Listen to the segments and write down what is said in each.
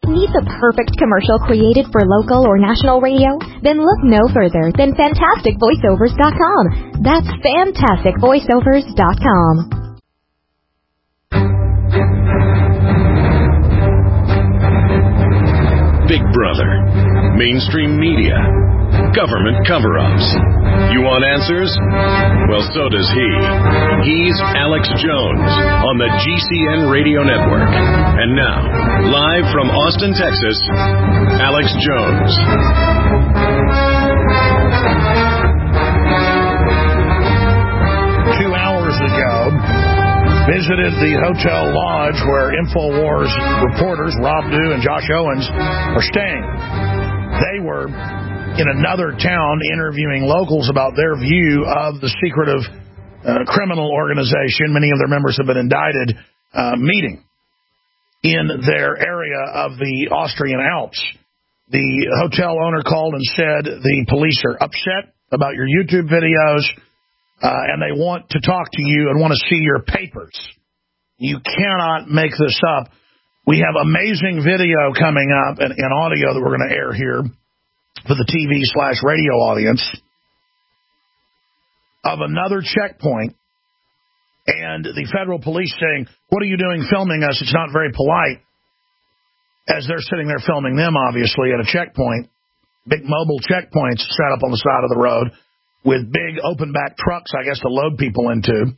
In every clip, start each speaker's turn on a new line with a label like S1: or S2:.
S1: Need the perfect commercial created for local or national radio? Then look no further than FantasticVoiceovers.com. That's FantasticVoiceovers.com.
S2: Big Brother, mainstream media, government cover-ups. You want answers? Well, so does he. He's Alex Jones on the GCN Radio Network. And now, live from Austin, Texas, Alex Jones.
S3: 2 hours ago, visited the Hotel Lodge where InfoWars reporters Rob Dew and Josh Owens are staying. They were in another town interviewing locals about their view of the secretive criminal organization. Many of their members have been indicted, meeting in their area of the Austrian Alps. The hotel owner called and said the police are upset about your YouTube videos, and they want to talk to you and want to see your papers. You cannot make this up. We have amazing video coming up and audio that we're going to air here for the TV/radio audience of another checkpoint, and the federal police saying, "What are you doing filming us? It's not very polite," as they're sitting there filming them, obviously, at a checkpoint. Big mobile checkpoints set up on the side of the road with big open-back trucks, I guess, to load people into.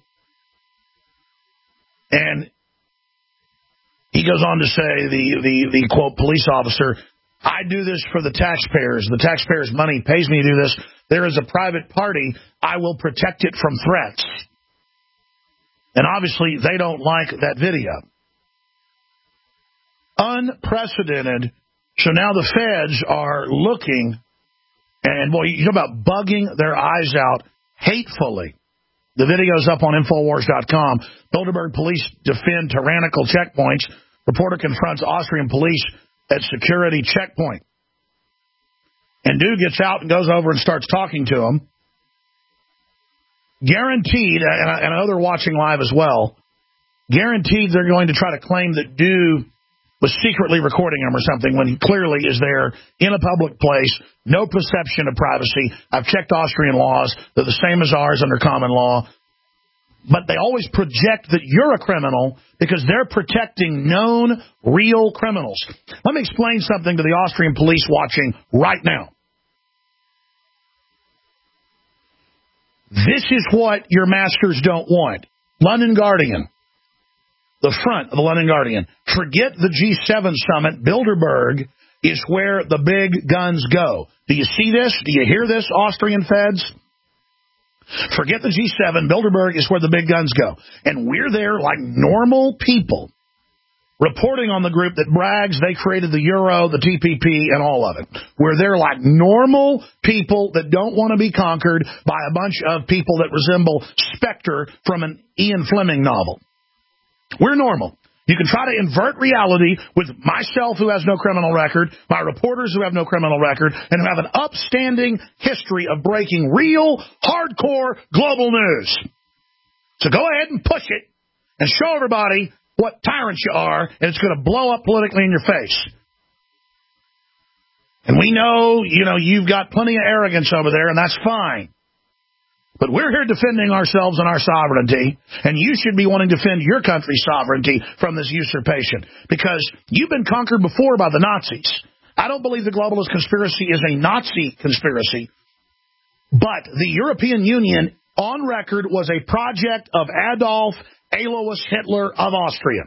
S3: And he goes on to say, the quote, police officer, "I do this for the taxpayers. The taxpayers' money pays me to do this. There is a private party. I will protect it from threats." And obviously, they don't like that video. Unprecedented. So now the feds are looking, and boy, you talk about bugging their eyes out hatefully. The video's up on Infowars.com. Bilderberg police defend tyrannical checkpoints. Reporter confronts Austrian police at security checkpoint. And dude gets out and goes over and starts talking to him. Guaranteed, and I know they're watching live as well, guaranteed they're going to try to claim that dude was secretly recording him or something when he clearly is there in a public place, no perception of privacy. I've checked Austrian laws. They're the same as ours under common law. But they always project that you're a criminal because they're protecting known, real criminals. Let me explain something to the Austrian police watching right now. This is what your masters don't want. London Guardian. The front of the London Guardian. Forget the G7 summit. Bilderberg is where the big guns go. Do you see this? Do you hear this, Austrian feds? Forget the G7. Bilderberg is where the big guns go. And we're there like normal people reporting on the group that brags they created the euro, the TPP, and all of it. We're there like normal people that don't want to be conquered by a bunch of people that resemble Spectre from an Ian Fleming novel. We're normal. You can try to invert reality with myself, who has no criminal record, my reporters who have no criminal record, and who have an upstanding history of breaking real, hardcore global news. So go ahead and push it and show everybody what tyrants you are, and it's going to blow up politically in your face. And we know, you've got plenty of arrogance over there, and that's fine. But we're here defending ourselves and our sovereignty, and you should be wanting to defend your country's sovereignty from this usurpation, because you've been conquered before by the Nazis. I don't believe the globalist conspiracy is a Nazi conspiracy, but the European Union, on record, was a project of Adolf Alois Hitler of Austria.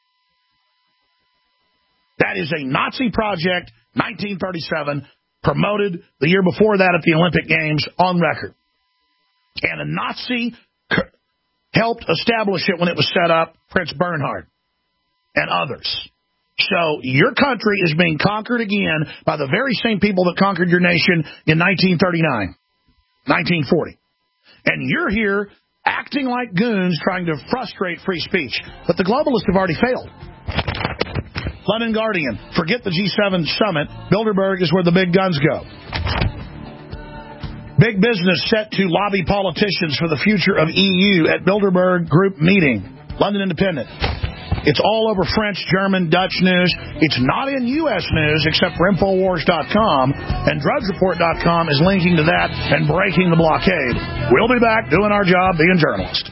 S3: That is a Nazi project, 1937, promoted the year before that at the Olympic Games, on record. And a Nazi helped establish it when it was set up, Prince Bernhard and others. So your country is being conquered again by the very same people that conquered your nation in 1939, 1940. And you're here acting like goons trying to frustrate free speech. But the globalists have already failed. London Guardian, forget the G7 summit. Bilderberg is where the big guns go. Big business set to lobby politicians for the future of EU at Bilderberg Group meeting. London Independent. It's all over French, German, Dutch news. It's not in U.S. news except for Infowars.com, and DrudgeReport.com is linking to that and breaking the blockade. We'll be back doing our job being journalists.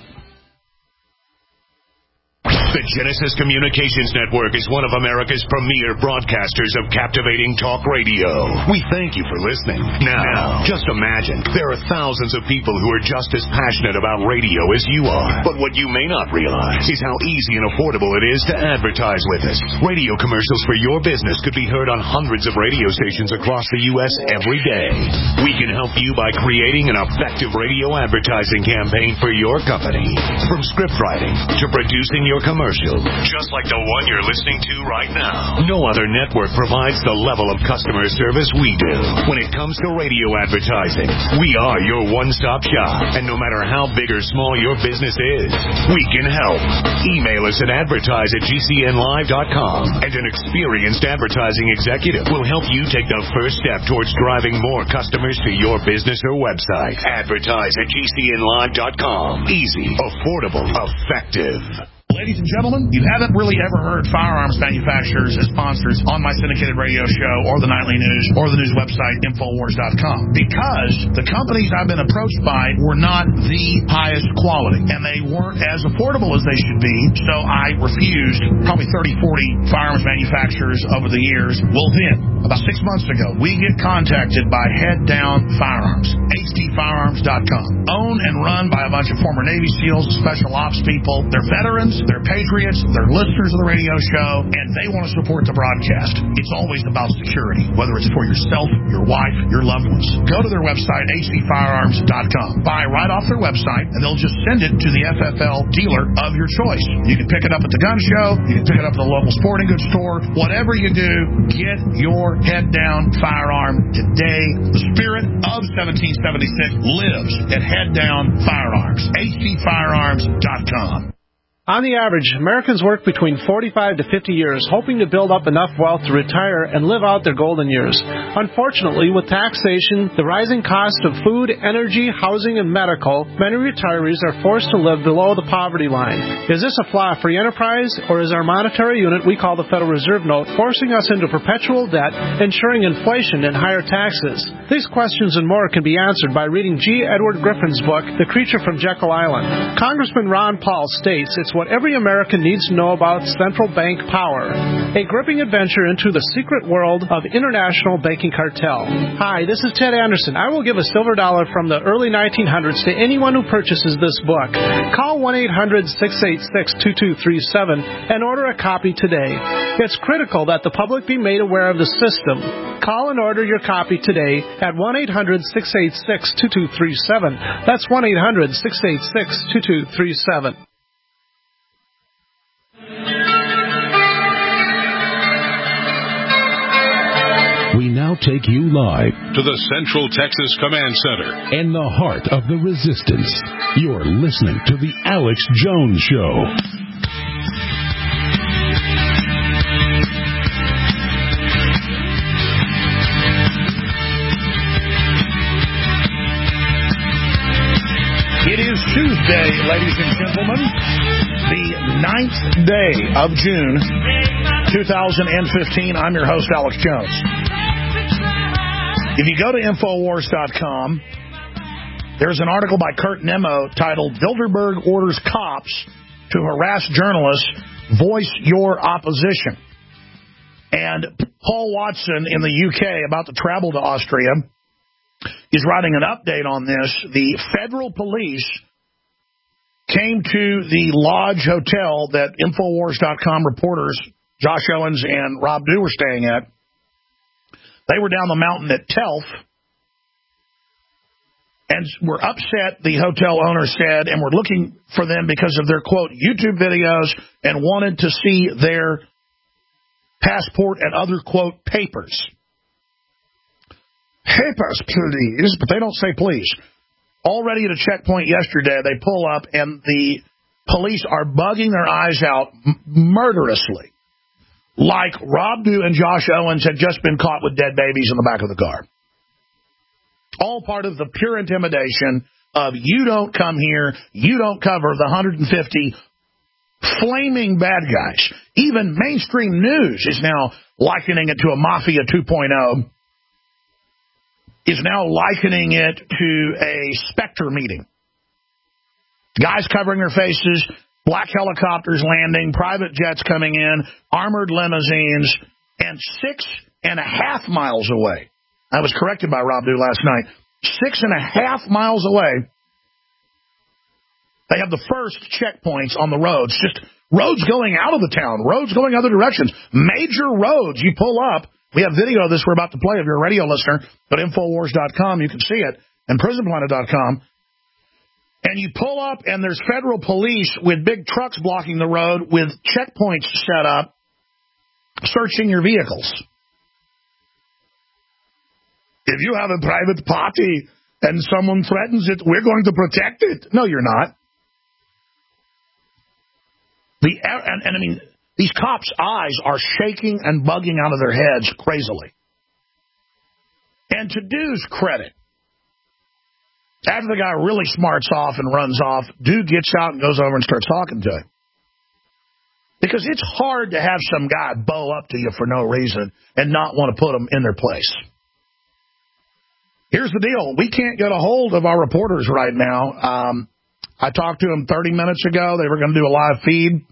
S2: The Genesis Communications Network is one of America's premier broadcasters of captivating talk radio. We thank you for listening. Now, just imagine, there are thousands of people who are just as passionate about radio as you are. But what you may not realize is how easy and affordable it is to advertise with us. Radio commercials for your business could be heard on hundreds of radio stations across the U.S. every day. We can help you by creating an effective radio advertising campaign for your company. From script writing to producing your commercial, just like the one you're listening to right now. No other network provides the level of customer service we do. When it comes to radio advertising, we are your one-stop shop. And no matter how big or small your business is, we can help. Email us at advertise@gcnlive.com, and an experienced advertising executive will help you take the first step towards driving more customers to your business or website. Advertise@gcnlive.com. Easy, affordable, effective.
S3: Ladies and gentlemen, you haven't really ever heard firearms manufacturers as sponsors on my syndicated radio show or the nightly news or the news website, Infowars.com, because the companies I've been approached by were not the highest quality, and they weren't as affordable as they should be, so I refused probably 30, 40 firearms manufacturers over the years. Well, then, about 6 months ago, we get contacted by Head Down Firearms, hdfirearms.com, owned and run by a bunch of former Navy SEALs, special ops people. They're veterans, they're patriots, they're listeners of the radio show, and they want to support the broadcast. It's always about security, whether it's for yourself, your wife, your loved ones. Go to their website, hdfirearms.com. Buy right off their website, and they'll just send it to the FFL dealer of your choice. You can pick it up at the gun show, you can pick it up at the local sporting goods store. Whatever you do, get your head down firearm today. The spirit of 1776 lives at Head Down Firearms, hdfirearms.com.
S4: On the average, Americans work between 45 to 50 years, hoping to build up enough wealth to retire and live out their golden years. Unfortunately, with taxation, the rising cost of food, energy, housing, and medical, many retirees are forced to live below the poverty line. Is this a flaw free enterprise, or is our monetary unit we call the Federal Reserve Note forcing us into perpetual debt, ensuring inflation and higher taxes? These questions and more can be answered by reading G. Edward Griffin's book, The Creature from Jekyll Island. Congressman Ron Paul states it's what every American needs to know about central bank power. A gripping adventure into the secret world of international banking cartel. Hi, this is Ted Anderson. I will give a silver dollar from the early 1900s to anyone who purchases this book. Call 1-800-686-2237 and order a copy today. It's critical that the public be made aware of the system. Call and order your copy today at 1-800-686-2237. That's 1-800-686-2237.
S5: We now take you live
S6: to the Central Texas Command Center
S5: in the heart of the resistance. You're listening to The Alex Jones Show.
S3: It is Tuesday, ladies and gentlemen, the 9th day of June, 2015. I'm your host, Alex Jones. If you go to Infowars.com, there's an article by Kurt Nemo titled, Bilderberg Orders Cops to Harass Journalists, Voice Your Opposition. And Paul Watson in the UK, about to travel to Austria, is writing an update on this. The federal police came to the Lodge Hotel that Infowars.com reporters Josh Owens and Rob Dew were staying at. They were down the mountain at Telf and were upset, the hotel owner said, and were looking for them because of their, quote, YouTube videos and wanted to see their passport and other, quote, papers. Papers, please. But they don't say please. Already at a checkpoint yesterday, they pull up and the police are bugging their eyes out murderously, like Rob Dew and Josh Owens had just been caught with dead babies in the back of the car. All part of the pure intimidation of you don't come here, you don't cover the 150 flaming bad guys. Even mainstream news is now likening it to a Mafia 2.0, is now likening it to a Spectre meeting. Guys covering their faces, black helicopters landing, private jets coming in, armored limousines, and 6.5 miles away. I was corrected by Rob Dew last night. 6.5 miles away, they have the first checkpoints on the roads. Just roads going out of the town, roads going other directions, major roads. You pull up. We have video of this we're about to play. If you're a radio listener, go to Infowars.com. You can see it, and PrisonPlanet.com. And you pull up, and there's federal police with big trucks blocking the road with checkpoints set up, searching your vehicles. If you have a private party and someone threatens it, we're going to protect it. No, you're not. And I mean, these cops' eyes are shaking and bugging out of their heads crazily. And to Dew's credit, after the guy really smarts off and runs off, Dew gets out and goes over and starts talking to him. Because it's hard to have some guy bow up to you for no reason and not want to put them in their place. Here's the deal. We can't get a hold of our reporters right now. I talked to them 30 minutes ago. They were going to do a live feed.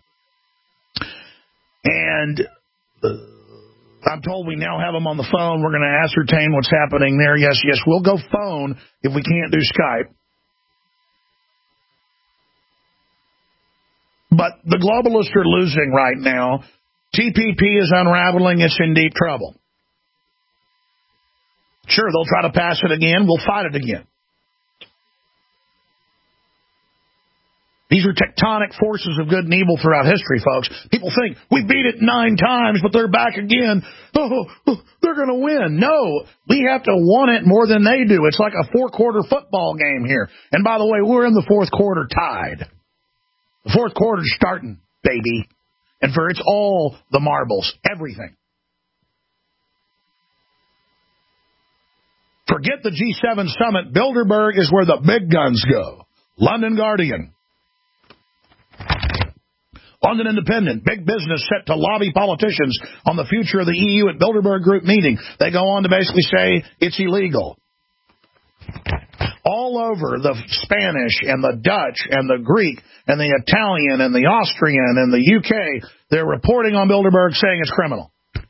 S3: And I'm told we now have them on the phone. We're going to ascertain what's happening there. Yes, we'll go phone if we can't do Skype. But the globalists are losing right now. TPP is unraveling. It's in deep trouble. Sure, they'll try to pass it again. We'll fight it again. These are tectonic forces of good and evil throughout history, folks. People think, we beat it 9 times, but they're back again. Oh, they're going to win. No, we have to want it more than they do. It's like a 4-quarter football game here. And by the way, we're in the 4th quarter tied. The 4th quarter's starting, baby. And for it's all the marbles, everything. Forget the G7 summit. Bilderberg is where the big guns go. London Guardian. London Independent, big business set to lobby politicians on the future of the EU at Bilderberg Group meeting. They go on to basically say it's illegal. All over the Spanish and the Dutch and the Greek and the Italian and the Austrian and the UK, they're reporting on Bilderberg saying it's criminal.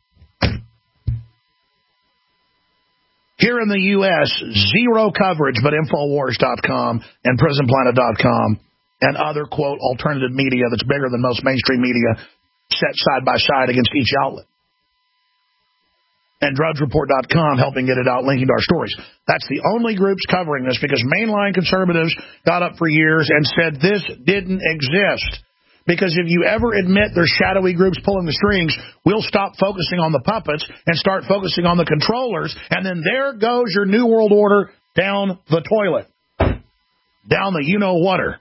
S3: Here in the U.S., zero coverage, but Infowars.com and PrisonPlanet.com and other, quote, alternative media that's bigger than most mainstream media set side by side against each outlet. And DrudgeReport.com helping get it out, linking to our stories. That's the only groups covering this because mainline conservatives got up for years and said this didn't exist. Because if you ever admit there's shadowy groups pulling the strings, we'll stop focusing on the puppets and start focusing on the controllers. And then there goes your New World Order down the toilet. Down the you-know-water.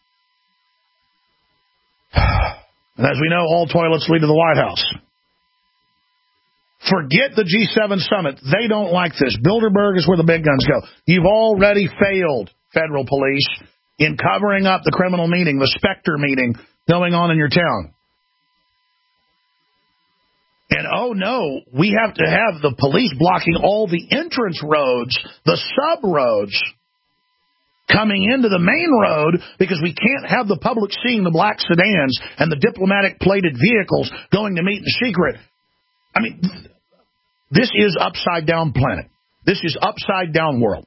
S3: And as we know, all toilets lead to the White House. Forget the G7 summit. They don't like this. Bilderberg is where the big guns go. You've already failed, federal police, in covering up the criminal meeting, the Spectre meeting going on in your town. And oh no, we have to have the police blocking all the entrance roads, the sub-roads, coming into the main road because we can't have the public seeing the black sedans and the diplomatic plated vehicles going to meet in secret. I mean, this is upside down planet. This is upside down world.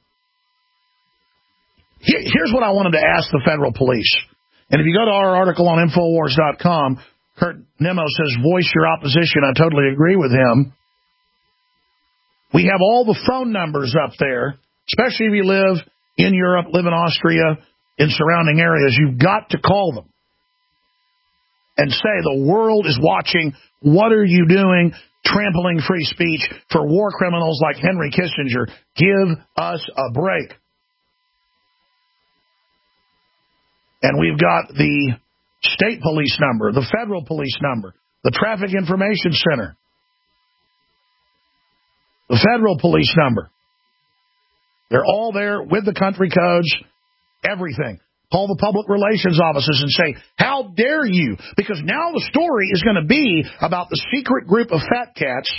S3: Here's what I wanted to ask the federal police. And if you go to our article on Infowars.com, Kurt Nemo says, voice your opposition. I totally agree with him. We have all the phone numbers up there, especially if you live in Europe, live in Austria, in surrounding areas. You've got to call them and say the world is watching. What are you doing? Trampling free speech for war criminals like Henry Kissinger. Give us a break. And we've got the state police number, the federal police number, the Traffic Information Center, the federal police number. They're all there with the country codes, everything. call the public relations offices and say, how dare you? Because now the story is going to be about the secret group of fat cats.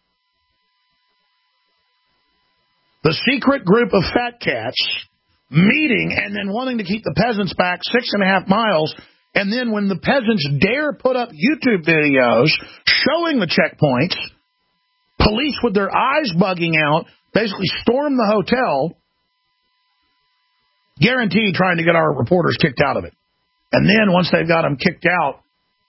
S3: The secret group of fat cats meeting and then wanting to keep the peasants back 6.5 miles. And then when the peasants dare put up YouTube videos showing the checkpoints, police with their eyes bugging out basically storm the hotel, guaranteed trying to get our reporters kicked out of it. And then once they've got them kicked out,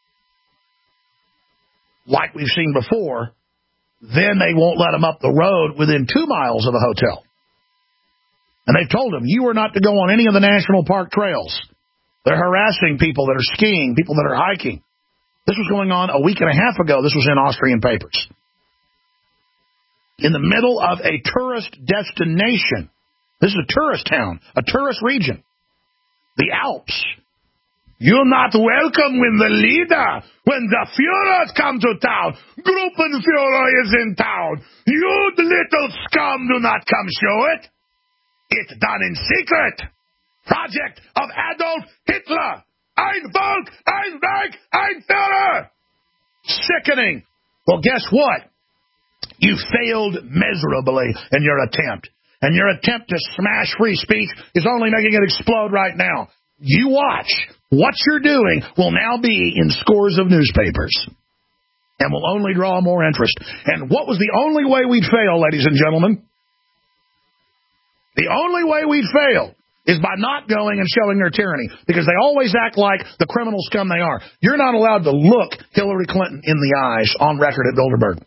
S3: like we've seen before, then they won't let them up the road within 2 miles of the hotel. And they've told them, you are not to go on any of the national park trails. They're harassing people that are skiing, people that are hiking. This was going on a week and a half ago. This was in Austrian papers. In the middle of a tourist destination. This is a tourist town, a tourist region. The Alps. You're not welcome when the leader, when the Führers come to town. Gruppenführer is in town. You little scum do not come show it. It's done in secret. Project of Adolf Hitler. Ein Volk, ein Reich, ein Führer. Sickening. Well, guess what? You failed miserably in your attempt. And your attempt to smash free speech is only making it explode right now. You watch. What you're doing will now be in scores of newspapers and will only draw more interest. And what was the only way we'd fail, ladies and gentlemen? The only way we'd fail is by not going and showing their tyranny, because they always act like the criminal scum they are. You're not allowed to look Hillary Clinton in the eyes on record at Bilderberg.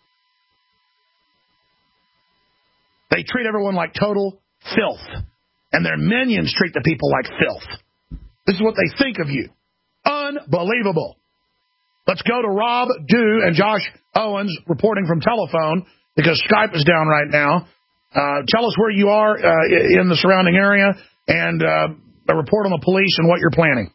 S3: They treat everyone like total filth, and their minions treat the people like filth. This is what they think of you. Unbelievable. Let's go to Rob Dew and Josh Owens reporting from telephone, because Skype is down right now. Tell us where you are in the surrounding area, and a report on the police and what you're planning.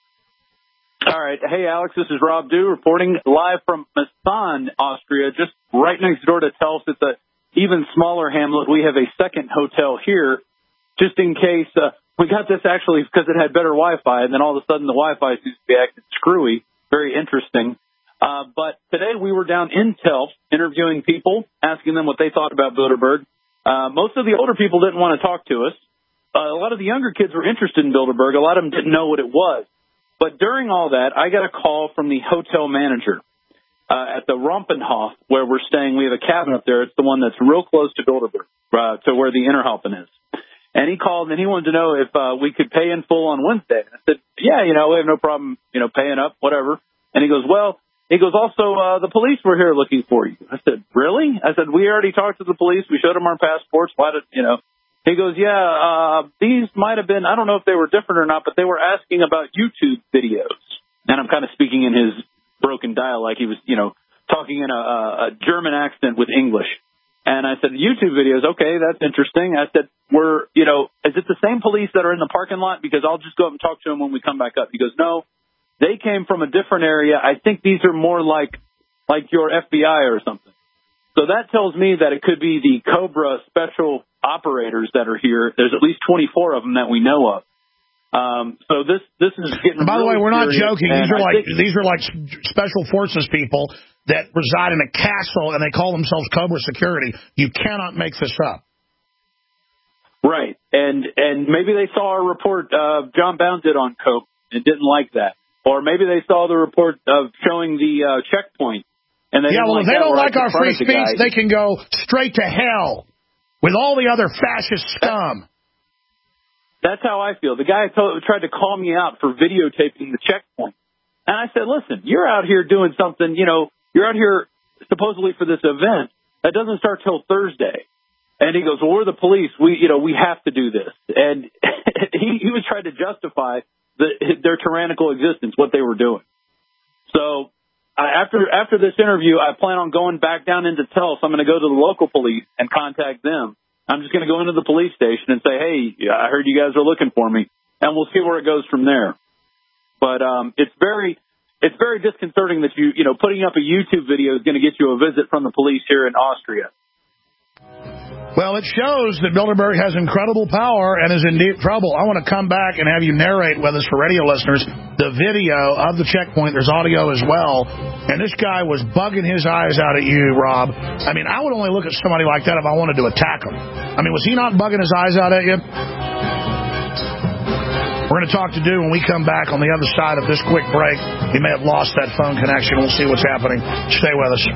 S7: All right. Hey, Alex, this is Rob Dew reporting live from Mesan, Austria, just right next door to Telfs. It's an even smaller hamlet. We have a second hotel here, just in case. We got this actually because it had better Wi-Fi, and then all of a sudden the Wi-Fi seems to be acting screwy. Very interesting. But today we were down in Telfs interviewing people, asking them what they thought about Bilderberg. Most of the older people didn't want to talk to us. A lot of the younger kids were interested in Bilderberg. A lot of them didn't know what it was. But during all that, I got a call from the hotel manager at the Rompenhof, where we're staying. We have a cabin up there. It's the one that's real close to Bilderberg, to where the Innerhalpen is. And he called, and he wanted to know if we could pay in full on Wednesday. And I said, yeah, we have no problem, paying up, whatever. And he goes, also, the police were here looking for you. I said, really? I said, we already talked to the police. We showed them our passports. Why did, He goes, these might have been, I don't know if they were different or not, but they were asking about YouTube videos. And I'm kind of speaking in his broken dialect. He was, talking in a German accent with English. And I said, YouTube videos, okay, that's interesting. I said, is it the same police that are in the parking lot? Because I'll just go up and talk to them when we come back up. He goes, no, they came from a different area. I think these are more like your FBI or something. So that tells me that it could be the Cobra special operators that are here. There's at least 24 of them that we know of. So this is getting.
S3: By the way, we're not joking. These are like special forces people that reside in a castle, and they call themselves Cobra Security. You cannot make this up.
S7: Right, and maybe they saw a report John Bound did on Cope and didn't like that, or maybe they saw the report of showing the checkpoint. And they
S3: if they don't like our free speech, they can go straight to hell with all the other fascist scum.
S7: That's how I feel. The guy tried to call me out for videotaping the checkpoint. And I said, listen, you're out here doing something, you're out here supposedly for this event that doesn't start till Thursday. And he goes, well, we're the police. We have to do this. And he was trying to justify their tyrannical existence, what they were doing. So after this interview, I plan on going back down into Telfs. I'm going to go to the local police and contact them. I'm just going to go into the police station and say, hey, I heard you guys are looking for me, and we'll see where it goes from there. But it's very disconcerting that putting up a YouTube video is going to get you a visit from the police here in Austria.
S3: Well, it shows that Bilderberg has incredible power and is in deep trouble. I want to come back and have you narrate with us, for radio listeners, the video of the checkpoint. There's audio as well. And this guy was bugging his eyes out at you, Rob. I mean, I would only look at somebody like that if I wanted to attack him. I mean, was he not bugging his eyes out at you? We're going to talk to Du when we come back on the other side of this quick break. He may have lost that phone connection. We'll see what's happening. Stay with us.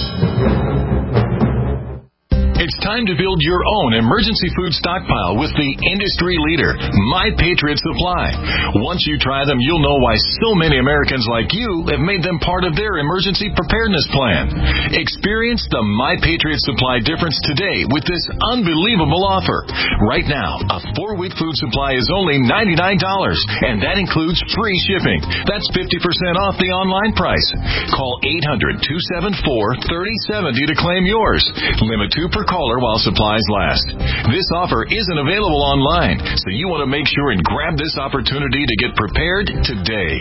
S2: It's time to build your own emergency food stockpile with the industry leader, My Patriot Supply. Once you try them, you'll know why so many Americans like you have made them part of their emergency preparedness plan. Experience the My Patriot Supply difference today with this unbelievable offer. Right now, a 4-week food supply is only $99, and that includes free shipping. That's 50% off the online price. Call 800-274-3070 to claim yours. Limit 2 per caller while supplies last. This offer isn't available online, so you want to make sure and grab this opportunity to get prepared today.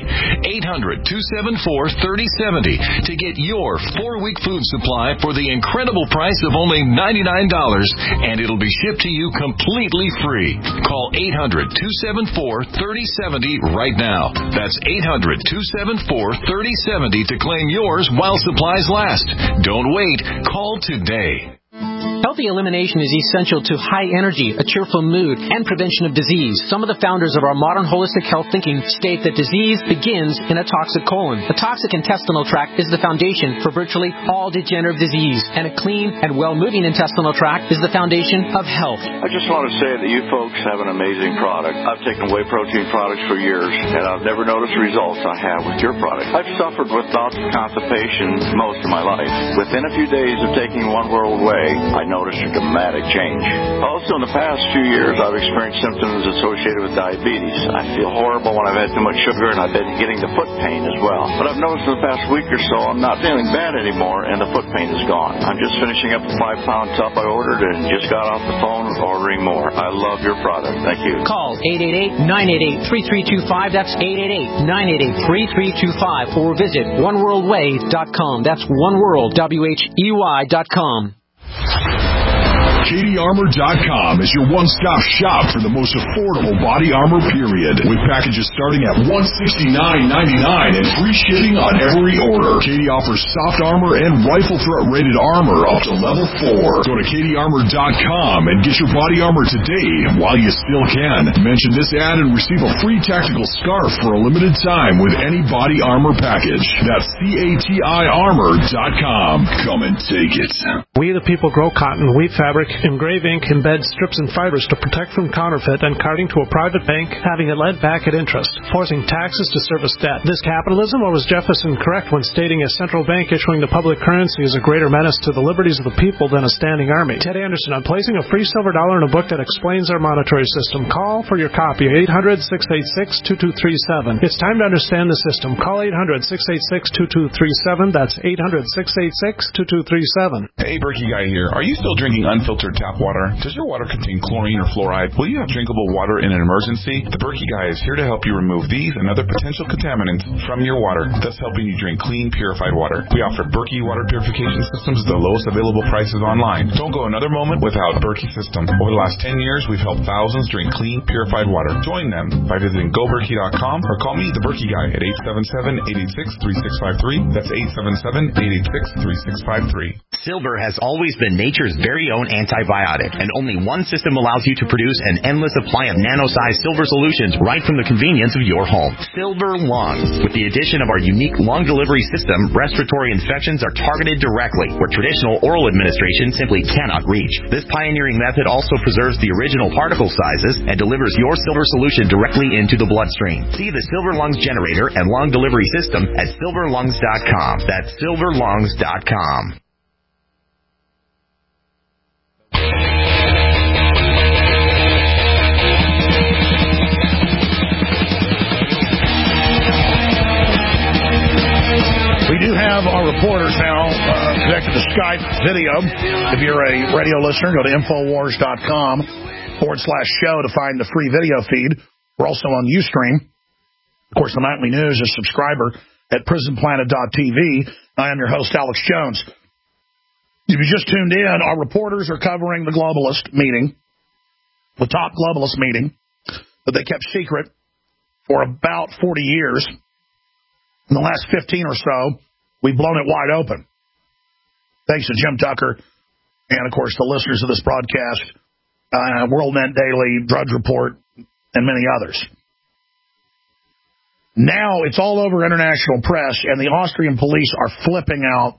S2: 800-274-3070 to get your 4-week food supply for the incredible price of only $99, and it'll be shipped to you completely free. Call 800-274-3070 right now. That's 800-274-3070 to claim yours while supplies last. Don't wait. Call today.
S8: Healthy elimination is essential to high energy, a cheerful mood, and prevention of disease. Some of the founders of our modern holistic health thinking state that disease begins in a toxic colon. The toxic intestinal tract is the foundation for virtually all degenerative disease, and a clean and well-moving intestinal tract is the foundation of health.
S9: I just want to say that you folks have an amazing product. I've taken whey protein products for years, and I've never noticed the results I have with your product. I've suffered with bouts of constipation most of my life. Within a few days of taking One World Whey, I noticed a dramatic change. Also, in the past few years, I've experienced symptoms associated with diabetes. I feel horrible when I've had too much sugar, and I've been getting the foot pain as well. But I've noticed in the past week or so, I'm not feeling bad anymore, and the foot pain is gone. I'm just finishing up the 5-pound tub I ordered and just got off the phone ordering more. I love your product. Thank you.
S8: Call 888-988-3325. That's 888-988-3325. Or visit oneworldway.com. That's oneworld.com.
S10: KDArmor.com is your one-stop shop for the most affordable body armor, period. With packages starting at $169.99 and free shipping on every order. KD offers soft armor and rifle threat-rated armor up to level 4. Go to KDArmor.com and get your body armor today while you still can. Mention this ad and receive a free tactical scarf for a limited time with any body armor package. That's CATIarmor.com. Come and take it.
S4: We the people grow cotton, weave fabric, engrave ink, embed strips and fibers to protect from counterfeit and carting to a private bank, having it lent back at interest, forcing taxes to service debt. This capitalism, or was Jefferson correct when stating a central bank issuing the public currency is a greater menace to the liberties of the people than a standing army? Ted Anderson, I'm placing a free silver dollar in a book that explains our monetary system. Call for your copy, 800-686-2237. It's time to understand the system. Call 800-686-2237. That's 800-686-2237.
S11: Hey, Berkey Guy here. Are you still drinking unfiltered tap water? Does your water contain chlorine or fluoride? Will you have drinkable water in an emergency? The Berkey Guy is here to help you remove these and other potential contaminants from your water, thus helping you drink clean, purified water. We offer Berkey water purification systems at the lowest available prices online. Don't go another moment without a Berkey system. Over the last 10 years, we've helped thousands drink clean, purified water. Join them by visiting GoBerkey.com or call me, the Berkey Guy, at 877-886-3653. That's 877-886-3653.
S12: Silver has always been nature's very own antibiotic, and only one system allows you to produce an endless supply of nano-sized silver solutions right from the convenience of your home. Silver Lungs. With the addition of our unique lung delivery system, respiratory infections are targeted directly, where traditional oral administration simply cannot reach. This pioneering method also preserves the original particle sizes and delivers your silver solution directly into the bloodstream. See the Silver Lungs generator and lung delivery system at silverlungs.com. That's silverlungs.com.
S3: We do have our reporters now connected to Skype video. If you're a radio listener, go to Infowars.com/show to find the free video feed. We're also on Ustream. Of course, the Nightly News is subscriber at prisonplanet.tv. I am your host, Alex Jones. If you just tuned in, our reporters are covering the globalist meeting, the top globalist meeting that they kept secret for about 40 years. In the last 15 or so, we've blown it wide open. Thanks to Jim Tucker and, of course, the listeners of this broadcast, WorldNet Daily, Drudge Report, and many others. Now it's all over international press, and the Austrian police are flipping out.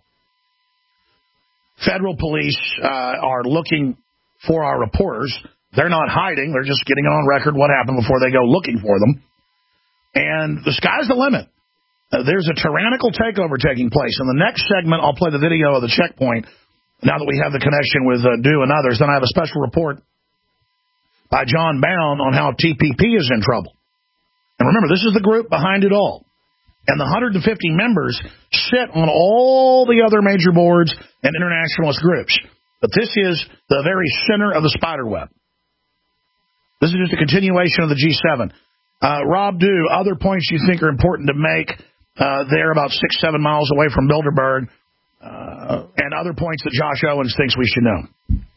S3: Federal police are looking for our reporters. They're not hiding. They're just getting on record what happened before they go looking for them. And the sky's the limit. There's a tyrannical takeover taking place. In the next segment, I'll play the video of the checkpoint. Now that we have the connection with Dew and others, then I have a special report by John Bound on how TPP is in trouble. And remember, this is the group behind it all. And the 150 members sit on all the other major boards and internationalist groups. But this is the very center of the spider web. This is just a continuation of the G7. Rob Dew, other points you think are important to make. They're about 6-7 miles away from Bilderberg. And other points that Josh Owens thinks we should know.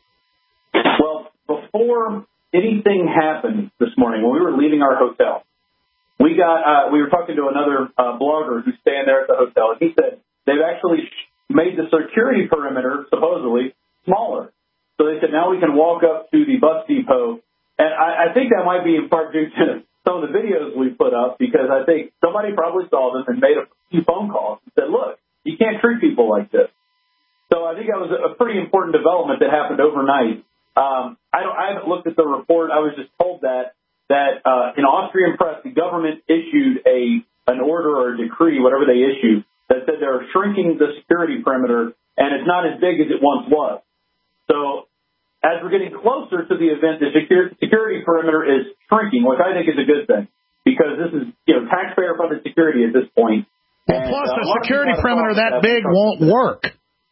S7: Well, before anything happened this morning, when we were leaving our hotel, we were talking to another blogger who's staying there at the hotel, and he said they've actually made the security perimeter, supposedly, smaller. So they said now we can walk up to the bus depot. And I think that might be in part due to some of the videos we put up, because I think somebody probably saw them and made a few phone calls and said, look, you can't treat people like this. So I think that was a pretty important development that happened overnight. I haven't looked at the report. I was just told that in Austrian press, the government issued an order or a decree, whatever they issued, that said they're shrinking the security perimeter, and it's not as big as it once was. So as we're getting closer to the event, the security perimeter is shrinking, which I think is a good thing, because this is taxpayer-funded security at this point.
S3: Well, and, plus the security perimeter that big won't work.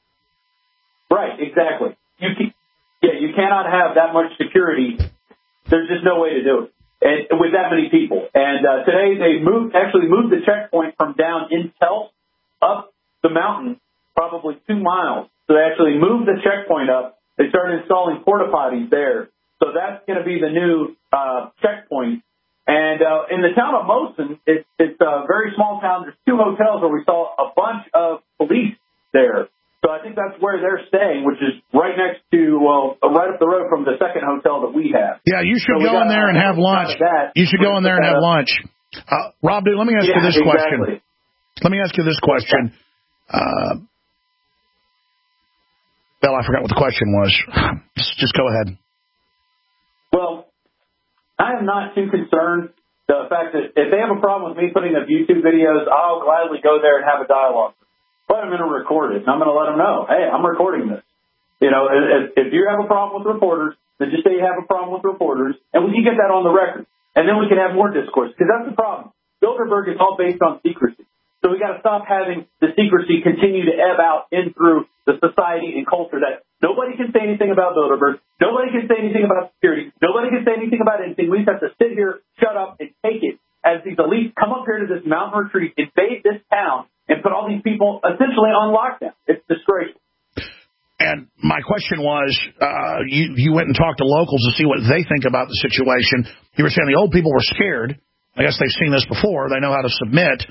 S7: Right, exactly. You cannot have that much security. There's just no way to do it, and with that many people. And today they actually moved the checkpoint from down in Telsk up the mountain, probably 2 miles. So they actually moved the checkpoint up. They started installing porta potties there. So that's going to be the new checkpoint. And in the town of Mosen, it's a very small town. There's 2 hotels where we saw a bunch of police there. So I think that's where they're staying, which is right next to, right up the road from the second hotel that we have.
S3: Yeah, you should go in there and have lunch. You should go in there and have lunch. Rob, let me ask you this question. Let me ask you this question. Bill, I forgot what the question was. Just go ahead.
S7: Well, I am not too concerned. The fact that if they have a problem with me putting up YouTube videos, I'll gladly go there and have a dialogue. But I'm going to record it, and I'm going to let them know, hey, I'm recording this. If you have a problem with reporters, then just say you have a problem with reporters, and we can get that on the record. And then we can have more discourse, because that's the problem. Bilderberg is all based on secrecy. So we got to stop having the secrecy continue to ebb out in through the society and culture that nobody can say anything about Bilderberg, nobody can say anything about security, nobody can say anything about anything. We just have to sit here, shut up, and take it as these elites come up here to this mountain retreat, invade this town, and put all these people essentially on lockdown. It's disgraceful.
S3: And my question was, you went and talked to locals to see what they think about the situation. You were saying the old people were scared. I guess they've seen this before. They know how to submit.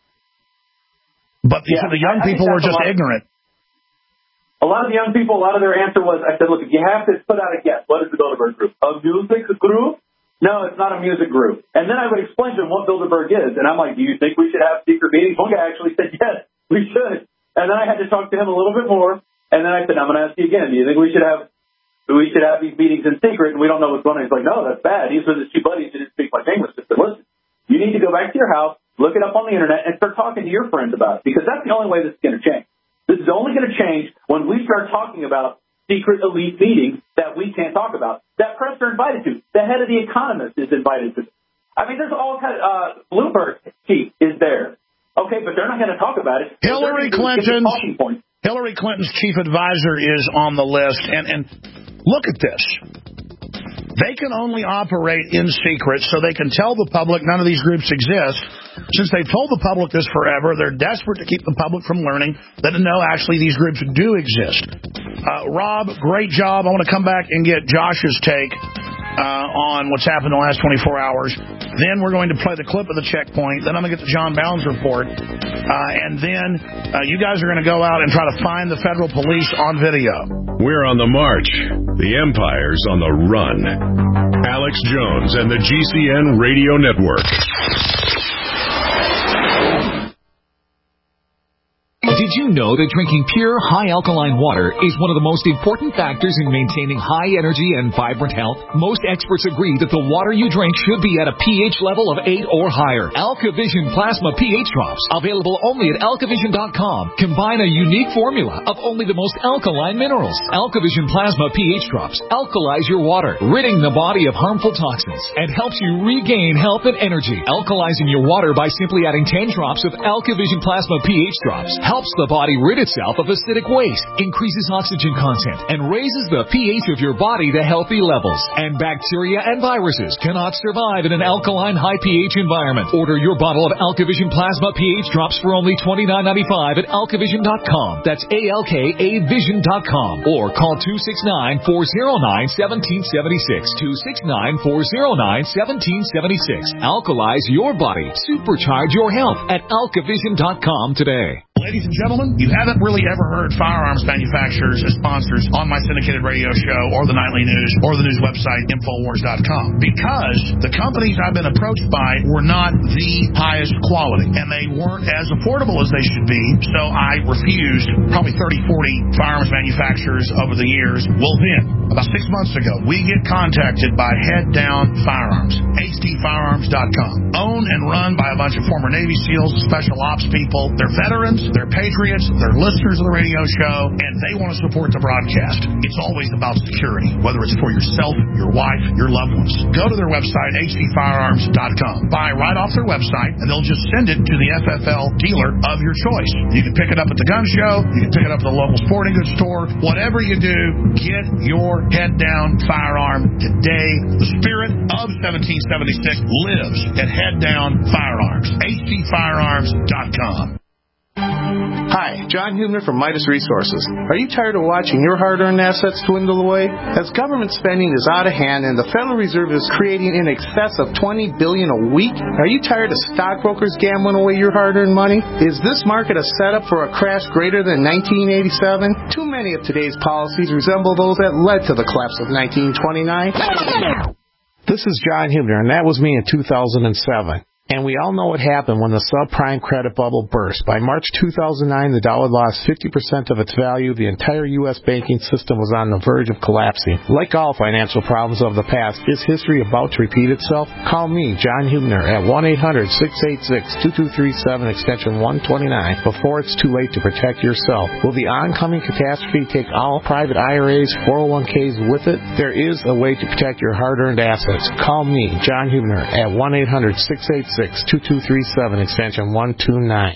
S3: But the young people were just ignorant.
S7: A lot of the young people, a lot of their answer was, I said, look, if you have to put out a guess, what is the Bilderberg group? A music group? No, it's not a music group. And then I would explain to them what Bilderberg is. And I'm like, do you think we should have secret meetings? One guy actually said, yes, we should. And then I had to talk to him a little bit more. And then I said, I'm going to ask you again, do you think we should have these meetings in secret? And we don't know what's going on. He's like, no, that's bad. He's with his 2 buddies who didn't speak much English. I said, listen, you need to go back to your house, look it up on the internet, and start talking to your friends about it, because that's the only way this is going to change. This is only going to change when we start talking about secret elite meetings that we can't talk about, that press are invited to. The head of The Economist is invited to. I mean, there's all kinds of, Bloomberg chief is there. Okay, but they're not going to talk about it.
S3: Hillary Clinton's chief advisor is on the list. And look at this. They can only operate in secret, so they can tell the public none of these groups exist. Since they've told the public this forever, they're desperate to keep the public from learning that no, actually these groups do exist. Rob, great job. I want to come back and get Josh's take on what's happened in the last 24 hours. Then we're going to play the clip of the checkpoint. Then I'm going to get the John Bounds report. And then you guys are going to go out and try to find the federal police on video.
S2: We're on the march. The empire's on the run. Alex Jones and the GCN Radio Network.
S13: Did you know that drinking pure, high-alkaline water is one of the most important factors in maintaining high energy and vibrant health? Most experts agree that the water you drink should be at a pH level of 8 or higher. AlkaVision Plasma pH Drops, available only at alkavision.com, combine a unique formula of only the most alkaline minerals. AlkaVision Plasma pH Drops alkalize your water, ridding the body of harmful toxins, and helps you regain health and energy. Alkalizing your water by simply adding 10 drops of AlkaVision Plasma pH Drops helps the body rid itself of acidic waste, increases oxygen content, and raises the pH of your body to healthy levels. And bacteria and viruses cannot survive in an alkaline high pH environment. Order your bottle of AlkaVision Plasma pH Drops for only $29.95 at alkavision.com. That's ALKAvision.com. Or call 269-409-1776. 269-409-1776. Alkalize your body. Supercharge your health at alkavision.com today.
S3: Ladies and gentlemen, you haven't really ever heard firearms manufacturers as sponsors on my syndicated radio show or the nightly news or the news website, Infowars.com, because the companies I've been approached by were not the highest quality, and they weren't as affordable as they should be, so I refused probably 30, 40 firearms manufacturers over the years. Well then, about 6 months ago, we get contacted by Head Down Firearms, hdfirearms.com, owned and run by a bunch of former Navy SEALs, special ops people. They're veterans, they're patriots, they're listeners of the radio show, and they want to support the broadcast. It's always about security, whether it's for yourself, your wife, your loved ones. Go to their website, hdfirearms.com. Buy right off their website, and they'll just send it to the FFL dealer of your choice. You can pick it up at the gun show, you can pick it up at the local sporting goods store. Whatever you do, get your head down firearm today. The spirit of 1776 lives at Head Down Firearms. hdfirearms.com.
S14: Hi, John Hubner from Midas Resources. Are you tired of watching your hard-earned assets dwindle away? As government spending is out of hand and the Federal Reserve is creating in excess of $20 billion a week, are you tired of stockbrokers gambling away your hard-earned money? Is this market a setup for a crash greater than 1987? Too many of today's policies resemble those that led to the collapse of 1929. This is John Hubner, and that was me in 2007. And we all know what happened when the subprime credit bubble burst. By March 2009, the dollar lost 50% of its value. The entire U.S. banking system was on the verge of collapsing. Like all financial problems of the past, is history about to repeat itself? Call me, John Hubner, at 1-800-686-2237, extension 129, before it's too late to protect yourself. Will the oncoming catastrophe take all private IRAs, 401ks with it? There is a way to protect your hard-earned assets. Call me, John Hubner, at 1-800-686-2237, extension 129.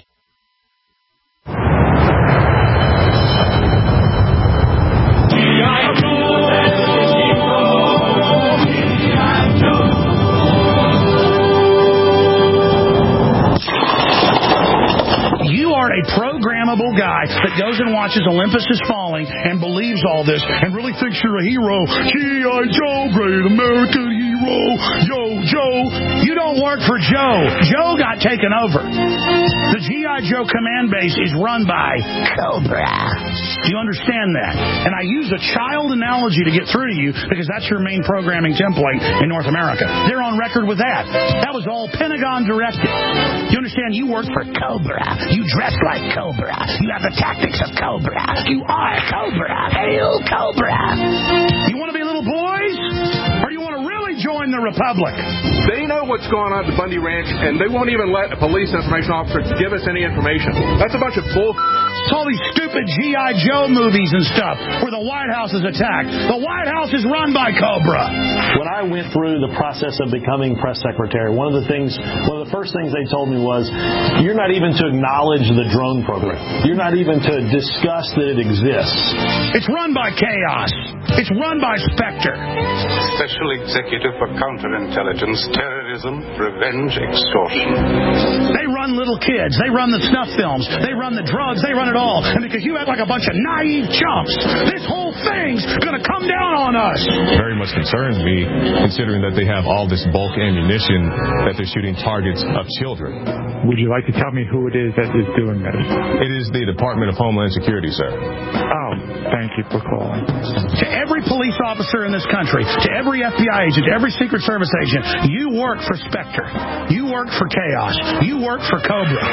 S3: A programmable guy that goes and watches Olympus Is Falling and believes all this and really thinks you're a hero. G.I. Joe, great American hero. Yo, Joe. You don't work for Joe. Joe got taken over. The G.I. Joe command base is run by Cobra. Do you understand that? And I use a child analogy to get through to you because that's your main programming template in North America. They're on record with that. That was all Pentagon directed. You understand? You work for Cobra. You dress like Cobra. You have the tactics of Cobra. You are Cobra. Hail Cobra. You want to be little boys? Or do you want to really join the Republic.
S15: They know what's going on at the Bundy Ranch, and they won't even let a police information officer give us any information. That's a bunch of bull.
S3: It's all these stupid G.I. Joe movies and stuff where the White House is attacked. The White House is run by Cobra.
S16: When I went through the process of becoming press secretary, one of the first things they told me was, you're not even to acknowledge the drone program. You're not even to discuss that it exists.
S3: It's run by chaos. It's run by Spectre.
S17: Special Executive for Counterintelligence, Terrorism, Revenge, Extortion.
S3: They run little kids. They run the snuff films. They run the drugs. They run it all. And because you act like a bunch of naive chumps, this whole thing's going to come down on us.
S18: Very much concerns me, considering that they have all this bulk ammunition that they're shooting targets of children.
S19: Would you like to tell me who it is that is doing this?
S18: It is the Department of Homeland Security, sir.
S19: Oh, thank you for calling.
S3: To every police officer in this country, to every FBI agent, to every Secret Service agent, you work for Spectre. You work for chaos. You work for Cobra.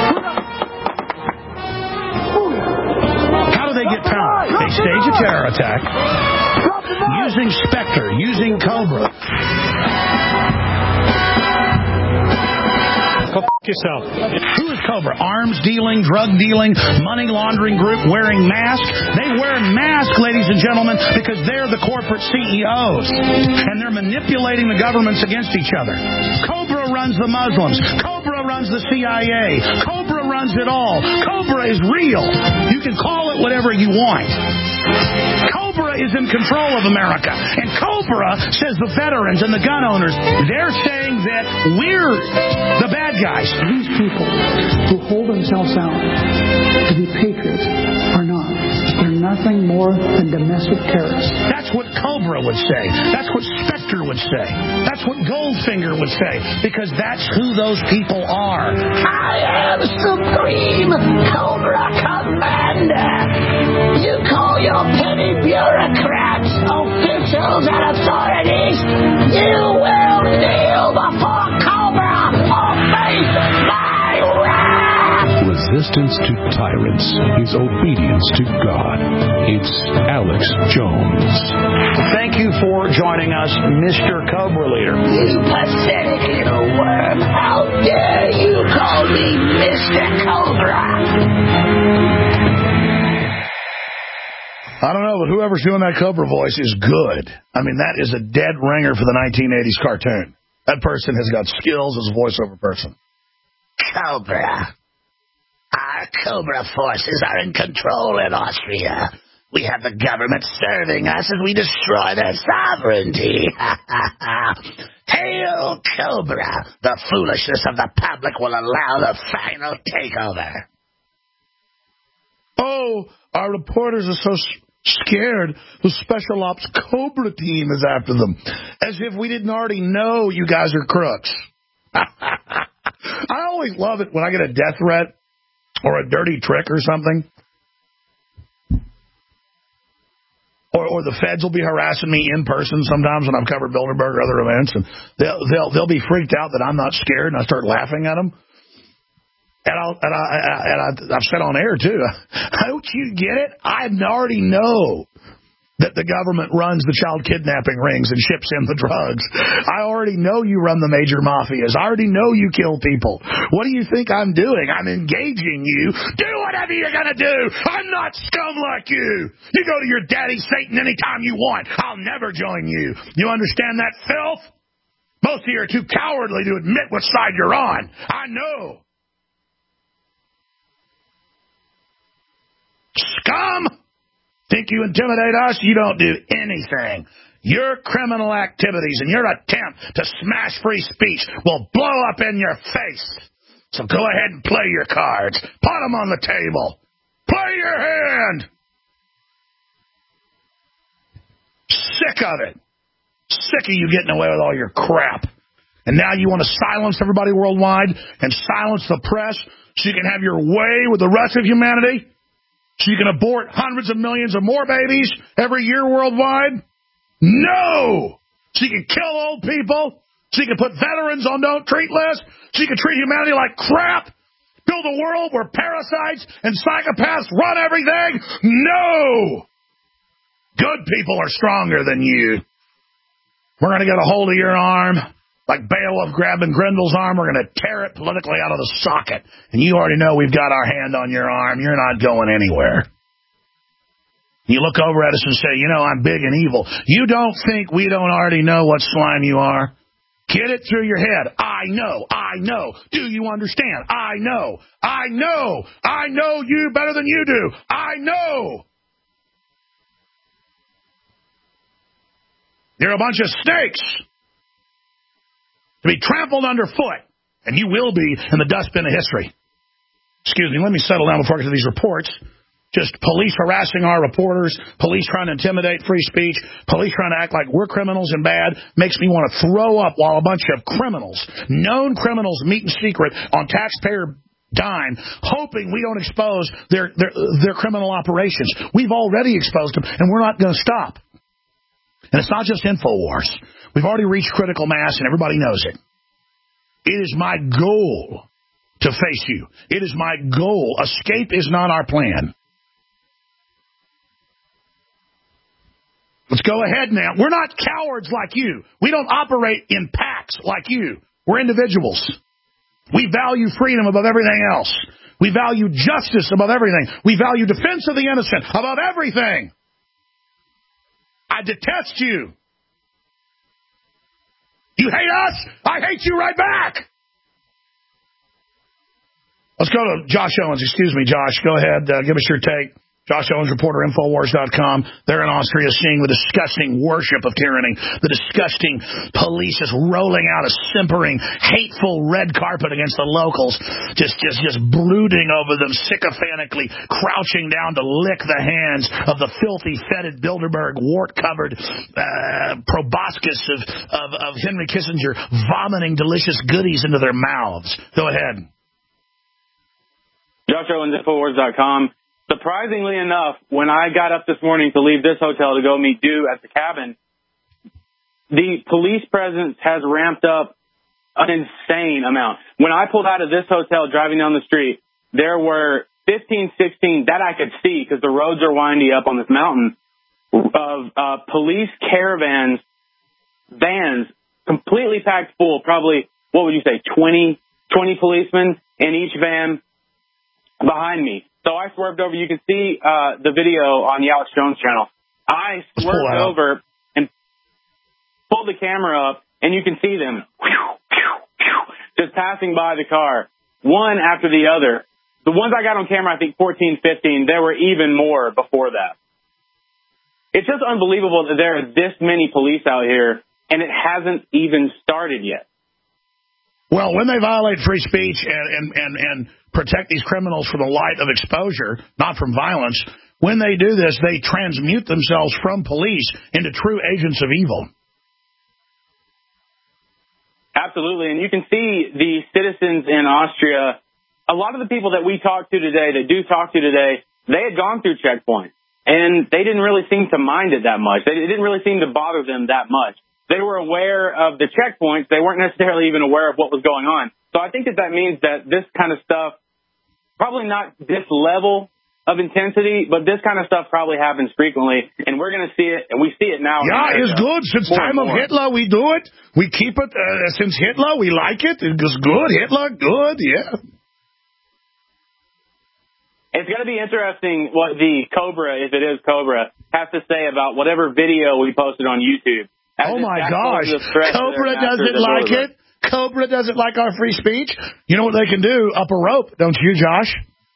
S3: How do they get power? They stage a terror attack using Spectre, using Cobra.
S4: Go f*** yourself.
S3: Who is Cobra? Arms dealing, drug dealing, money laundering group wearing masks. They wear masks, ladies and gentlemen, because they're the corporate CEOs. And they're manipulating the governments against each other. Cobra runs the Muslims. Cobra runs the CIA. Cobra runs it all. Cobra is real. You can call it whatever you want. Cobra is in control of America. And Cobra says the veterans and the gun owners, they're saying that we're the bad guys.
S20: These people who hold themselves out to be patriots are not. They're nothing more than domestic terrorists.
S3: That's what Cobra would say. That's what Spectre would say. That's what Goldfinger would say. Because that's who those people are.
S21: I am Supreme Cobra Commander. You call your petty bureaucrats, officials, and authorities. You will kneel before Cobra or face my wrath.
S5: Resistance to tyrants is obedience to God. It's Alex Jones.
S3: Thank you for joining us, Mr. Cobra Leader.
S21: You pathetic little worm. How dare you call me Mr. Cobra?
S3: I don't know, but whoever's doing that Cobra voice is good. I mean, that is a dead ringer for the 1980s cartoon. That person has got skills as a voiceover person.
S21: Cobra. Our Cobra forces are in control in Austria. We have the government serving us as we destroy their sovereignty. Hail Cobra! The foolishness of the public will allow the final takeover.
S3: Oh, our reporters are so scared. The Special Ops Cobra team is after them. As if we didn't already know you guys are crooks. I always love it when I get a death threat or a dirty trick or something. Or the feds will be harassing me in person sometimes when I've covered Bilderberg or other events, and they'll be freaked out that I'm not scared, and I start laughing at them. And I've said on air too. Don't you get it? I already know that the government runs the child kidnapping rings and ships in the drugs. I already know you run the major mafias. I already know you kill people. What do you think I'm doing? I'm engaging you. Do whatever you're going to do. I'm not scum like you. You go to your daddy Satan anytime you want. I'll never join you. You understand that filth? Most of you are too cowardly to admit what side you're on. I know. Scum! Think you intimidate us? You don't do anything. Your criminal activities and your attempt to smash free speech will blow up in your face. So go ahead and play your cards. Put them on the table. Play your hand. Sick of it. Sick of you getting away with all your crap. And now you want to silence everybody worldwide and silence the press so you can have your way with the rest of humanity? So you can abort hundreds of millions of more babies every year worldwide? No! So you can kill old people? So you can put veterans on don't treat lists? So you can treat humanity like crap? Build a world where parasites and psychopaths run everything? No! Good people are stronger than you. We're going to get a hold of your arm. Like Beowulf grabbing Grendel's arm, we're going to tear it politically out of the socket. And you already know we've got our hand on your arm. You're not going anywhere. You look over at us and say, I'm big and evil. You don't think we don't already know what slime you are? Get it through your head. I know. Do you understand? I know you better than you do. I know. You're a bunch of snakes to be trampled underfoot, and you will be in the dustbin of history. Excuse me, let me settle down before I get to these reports. Just police harassing our reporters, police trying to intimidate free speech, police trying to act like we're criminals and bad, makes me want to throw up while a bunch of criminals, known criminals, meet in secret on taxpayer dime, hoping we don't expose their criminal operations. We've already exposed them, and we're not going to stop. And it's not just InfoWars. We've already reached critical mass, and everybody knows it. It is my goal to face you. It is my goal. Escape is not our plan. Let's go ahead now. We're not cowards like you. We don't operate in packs like you. We're individuals. We value freedom above everything else. We value justice above everything. We value defense of the innocent above everything. I detest you. You hate us, I hate you right back. Let's go to Josh Owens. Excuse me, Josh. Go ahead. Give us your take. Josh Owens, reporter, Infowars.com. They're in Austria seeing the disgusting worship of tyranny. The disgusting police is rolling out a simpering, hateful red carpet against the locals, just brooding over them sycophantically, crouching down to lick the hands of the filthy, fetid Bilderberg, wart-covered proboscis of Henry Kissinger, vomiting delicious goodies into their mouths. Go ahead.
S1: Josh Owens, Infowars.com. Surprisingly enough, when I got up this morning to leave this hotel to go meet Dew at the cabin, the police presence has ramped up an insane amount. When I pulled out of this hotel driving down the street, there were 15, 16 that I could see because the roads are windy up on this mountain of police caravans, vans, completely packed full, probably, what would you say, 20 policemen in each van behind me. So I swerved over. You can see the video on the Alex Jones channel. I swerved over and pulled the camera up, and you can see them just passing by the car, one after the other. The ones I got on camera, I think 14, 15, there were even more before that. It's just unbelievable that there are this many police out here, and it hasn't even started yet.
S3: Well, when they violate free speech and protect these criminals from the light of exposure, not from violence, when they do this, they transmute themselves from police into true agents of evil.
S1: Absolutely. And you can see the citizens in Austria, a lot of the people that we talk to today, that do talk to today, they had gone through checkpoints, and they didn't really seem to mind it that much. It didn't really seem to bother them that much. They were aware of the checkpoints. They weren't necessarily even aware of what was going on. So I think that means that this kind of stuff, probably not this level of intensity, but this kind of stuff probably happens frequently, and we're going to see it, and we see it now.
S3: Yeah, it's good. Since time of Hitler, we do it. We keep it. Since Hitler, we like it. It's good. Hitler, good, yeah.
S1: It's going to be interesting what the Cobra, if it is Cobra, has to say about whatever video we posted on YouTube.
S3: Oh, my gosh. Cobra doesn't like it. Cobra doesn't like our free speech. You know what they can do? Up a rope, don't you, Josh?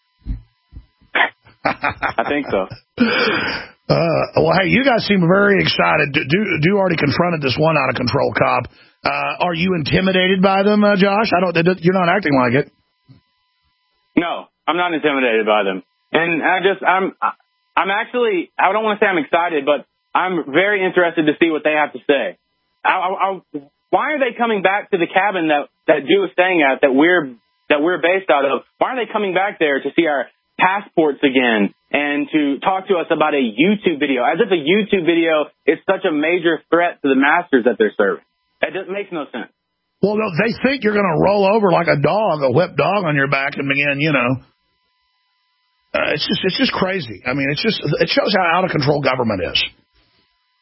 S1: I think so.
S3: Well, hey, you guys seem very excited. Do already confronted this one out-of-control cop. Are you intimidated by them, Josh? You're not acting like it.
S1: No, I'm not intimidated by them. And I'm actually, I don't want to say I'm excited, but I'm very interested to see what they have to say. Why are they coming back to the cabin that Dew is staying at, that we're based out of? Why are they coming back there to see our passports again and to talk to us about a YouTube video, as if a YouTube video is such a major threat to the masters that they're serving? That just makes no sense.
S3: Well, they think you're going to roll over like a dog, a whipped dog on your back and begin, it's just crazy. I mean, it shows how out of control government is.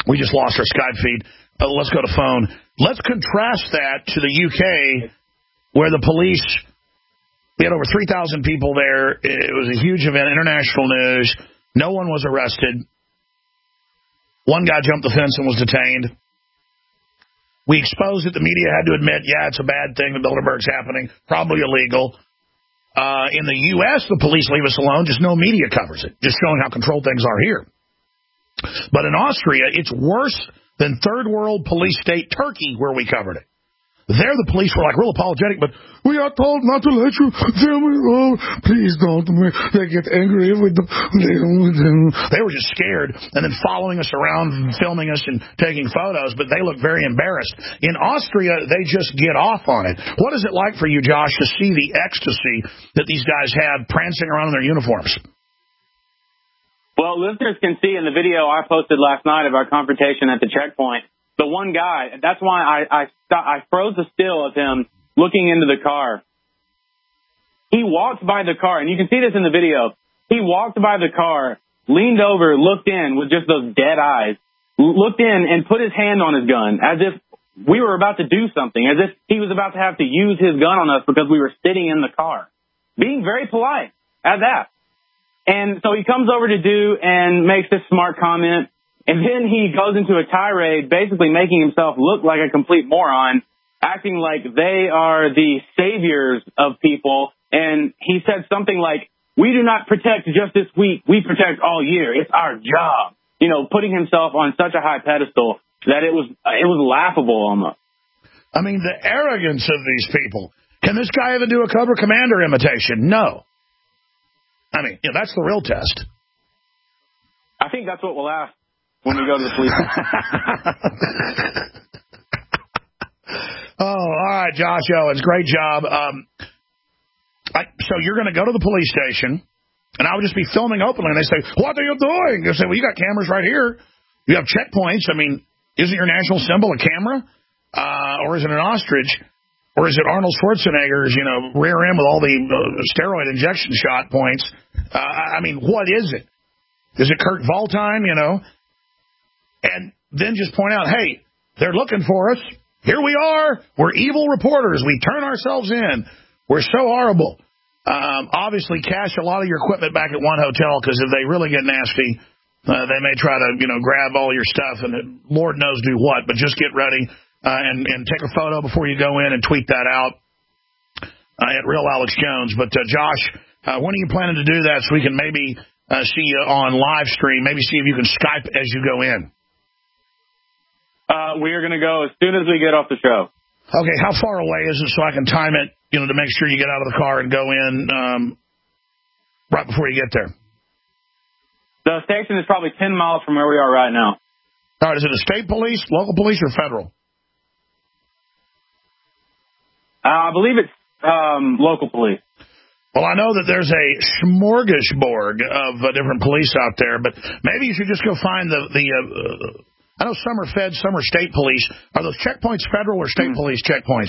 S3: We just lost our Skype feed. Let's go to phone. Let's contrast that to the UK, where the police, we had over 3,000 people there. It was a huge event, international news. No one was arrested. One guy jumped the fence and was detained. We exposed it. The media had to admit, yeah, it's a bad thing. The Bilderberg's happening. Probably illegal. In the U.S., the police leave us alone. Just no media covers it. Just showing how controlled things are here. But in Austria, it's worse than third world police state Turkey, where we covered it. There, the police were like real apologetic, but we are told not to let you film it. Oh, please don't. They get angry if we don't. They were just scared and then following us around, filming us and taking photos, but they look very embarrassed. In Austria, they just get off on it. What is it like for you, Josh, to see the ecstasy that these guys have prancing around in their uniforms?
S1: Well, listeners can see in the video I posted last night of our confrontation at the checkpoint, the one guy, that's why I froze the still of him looking into the car. He walked by the car, and you can see this in the video. He walked by the car, leaned over, looked in with just those dead eyes, looked in and put his hand on his gun as if we were about to do something, as if he was about to have to use his gun on us because we were sitting in the car. Being very polite at that. And so he comes over to do and makes this smart comment. And then he goes into a tirade, basically making himself look like a complete moron, acting like they are the saviors of people. And he said something like, we do not protect just this week. We protect all year. It's our job. You know, putting himself on such a high pedestal that it was laughable almost.
S3: I mean, the arrogance of these people. Can this guy even do a Cobra Commander imitation? No. I mean, you know, that's the real test.
S1: I think that's what we'll ask when we go to the police.
S3: Oh, all right, Josh Owens, great job. So you're going to go to the police station, and I would just be filming openly, and they say, what are you doing? They say, well, you got cameras right here. You have checkpoints. I mean, isn't your national symbol a camera? Or is it an ostrich? Or is it Arnold Schwarzenegger's, rear end with all the steroid injection shot points? I mean, what is it? Is it Kurt Waldheim, And then just point out, hey, they're looking for us. Here we are. We're evil reporters. We turn ourselves in. We're so horrible. Obviously, cache a lot of your equipment back at one hotel, because if they really get nasty, they may try to, grab all your stuff and Lord knows do what. But just get ready and take a photo before you go in and tweet that out at Real Alex Jones. But, Josh, when are you planning to do that so we can maybe see you on live stream, maybe see if you can Skype as you go in?
S1: We are going to go as soon as we get off the show.
S3: Okay, how far away is it so I can time it, to make sure you get out of the car and go in right before you get there?
S1: The station is probably 10 miles from where we are right now.
S3: All right, is it a state police, local police, or federal?
S1: I believe it's local police.
S3: Well, I know that there's a smorgasbord of different police out there, but maybe you should just go find I know some are fed, some are state police. Are those checkpoints federal or state police checkpoints?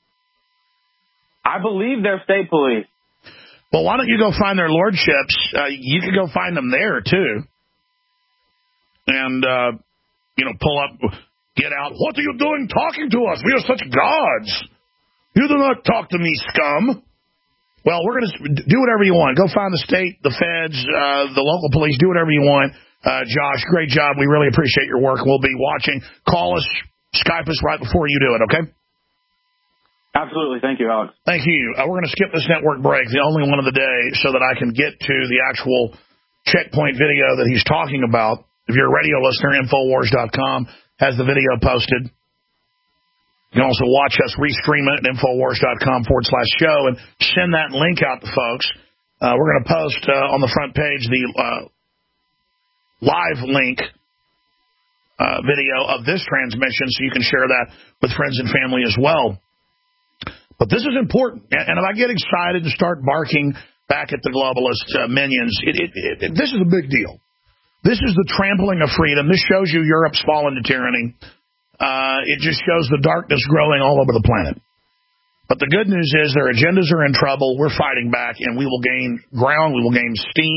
S1: I believe they're state police.
S3: Well, why don't you go find their lordships? You could go find them there, too. And, pull up, get out. What are you doing talking to us? We are such gods. You do not talk to me, scum. Well, we're going to do whatever you want. Go find the state, the feds, the local police. Do whatever you want. Josh, great job. We really appreciate your work. We'll be watching. Call us, Skype us right before you do it, okay?
S1: Absolutely. Thank you, Alex.
S3: Thank you. We're going to skip this network break, the only one of the day, so that I can get to the actual checkpoint video that he's talking about. If you're a radio listener, Infowars.com has the video posted. You can also watch us restream it at Infowars.com/show and send that link out to folks. We're going to post on the front page the live link video of this transmission so you can share that with friends and family as well. But this is important, and if I get excited and start barking back at the globalist minions, this is a big deal. This is the trampling of freedom. This shows you Europe's fallen to tyranny. It just shows the darkness growing all over the planet. But the good news is their agendas are in trouble. We're fighting back, and we will gain ground. We will gain steam.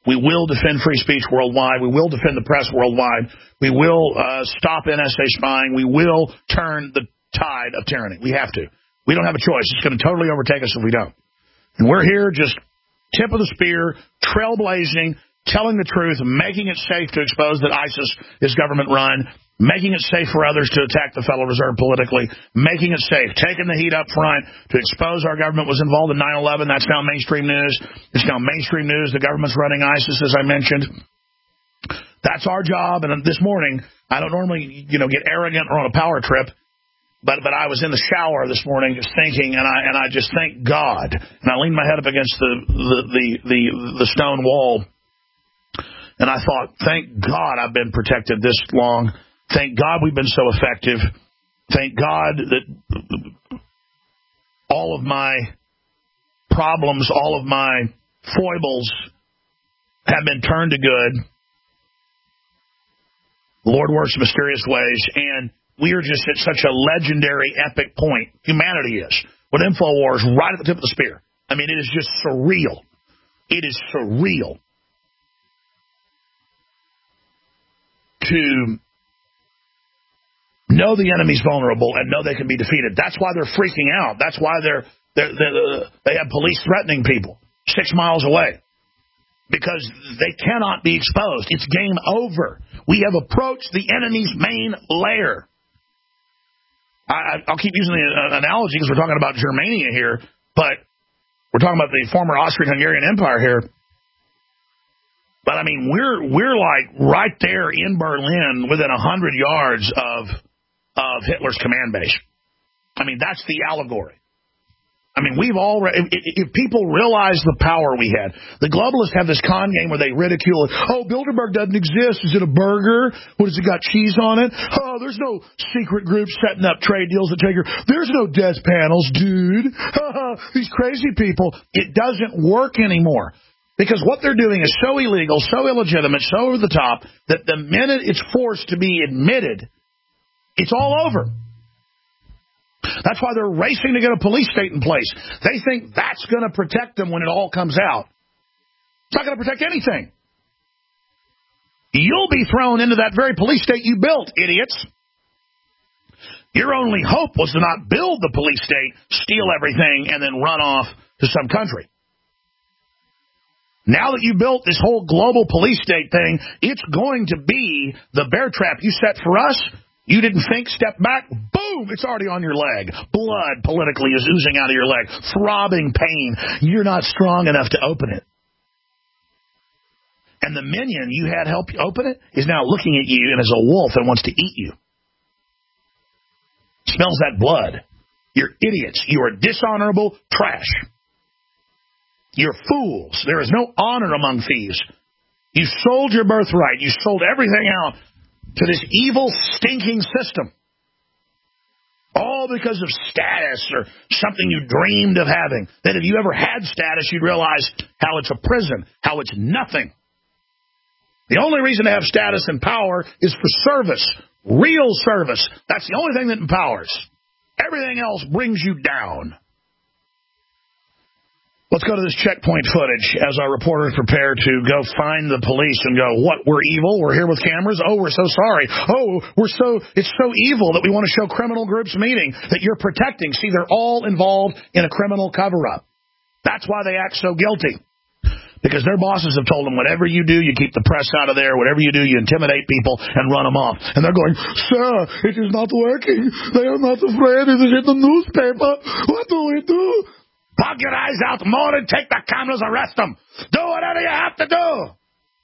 S3: We will defend free speech worldwide. We will defend the press worldwide. We will stop NSA spying. We will turn the tide of tyranny. We have to. We don't have a choice. It's going to totally overtake us if we don't. And we're here just tip of the spear, trailblazing, telling the truth, making it safe to expose that ISIS is government-run, making it safe for others to attack the Federal Reserve politically, making it safe, taking the heat up front to expose our government was involved in 9/11. That's now mainstream news. It's now mainstream news. The government's running ISIS, as I mentioned. That's our job. And this morning, I don't normally, get arrogant or on a power trip, but I was in the shower this morning just thinking, and I just thank God. And I leaned my head up against the stone wall, and I thought, thank God I've been protected this long. Thank God we've been so effective. Thank God that all of my problems, all of my foibles have been turned to good. The Lord works in mysterious ways, and we are just at such a legendary, epic point. Humanity is. With InfoWars right at the tip of the spear. I mean, it is just surreal. It is surreal to know the enemy's vulnerable and know they can be defeated. That's why they're freaking out. That's why they have police threatening people 6 miles away, because they cannot be exposed. It's game over. We have approached the enemy's main lair. I'll keep using the analogy because we're talking about Germania here, but we're talking about the former Austrian-Hungarian Empire here. But I mean, we're like right there in Berlin, within 100 yards of Hitler's command base. I mean, that's the allegory. I mean, we've already, if people realize the power we had, the globalists have this con game where they ridicule it. Oh, Bilderberg doesn't exist. Is it a burger? What has it got, cheese on it? Oh, there's no secret group setting up trade deals that take her. There's no death panels, dude. These crazy people. It doesn't work anymore. Because what they're doing is so illegal, so illegitimate, so over the top, that the minute it's forced to be admitted, it's all over. That's why they're racing to get a police state in place. They think that's going to protect them when it all comes out. It's not going to protect anything. You'll be thrown into that very police state you built, idiots. Your only hope was to not build the police state, steal everything, and then run off to some country. Now that you built this whole global police state thing, it's going to be the bear trap you set for us. You didn't think, step back, boom, it's already on your leg. Blood politically is oozing out of your leg. Throbbing pain. You're not strong enough to open it. And the minion you had help you open it is now looking at you and is a wolf and wants to eat you. Smells that blood. You're idiots. You are dishonorable trash. You're fools. There is no honor among thieves. You sold your birthright. You sold everything out to this evil, stinking system. All because of status or something you dreamed of having. That if you ever had status, you'd realize how it's a prison, how it's nothing. The only reason to have status and power is for service, real service. That's the only thing that empowers. Everything else brings you down. Let's go to this checkpoint footage as our reporters prepare to go find the police and go, what, we're evil? We're here with cameras? Oh, we're so sorry. Oh, it's so evil that we want to show criminal groups meeting that you're protecting. See, they're all involved in a criminal cover-up. That's why they act so guilty. Because their bosses have told them, whatever you do, you keep the press out of there. Whatever you do, you intimidate people and run them off. And they're going, sir, it is not working. They are not afraid. It is in the newspaper. What do we do? Pug your eyes out more and take the cameras, arrest them. Do whatever you have to do.